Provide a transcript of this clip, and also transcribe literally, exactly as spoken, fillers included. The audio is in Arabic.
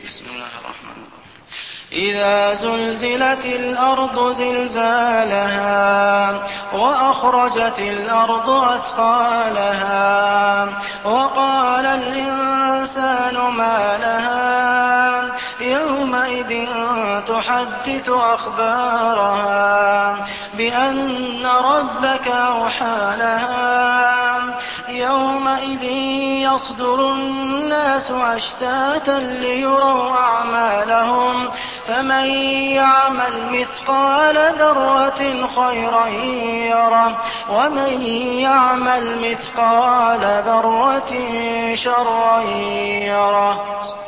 بسم الله الرحمن الرحيم. إذا زلزلت الأرض زلزالها وأخرجت الأرض أثقالها وقال الإنسان ما لها يومئذ تحدث أخبارها بأن ربك أوحى لها يومئذ يصدر الناس أشتاتا ليروا أعمالهم فمن يعمل مثقال ذرة خيرا يره ومن يعمل مثقال ذرة شرا يره.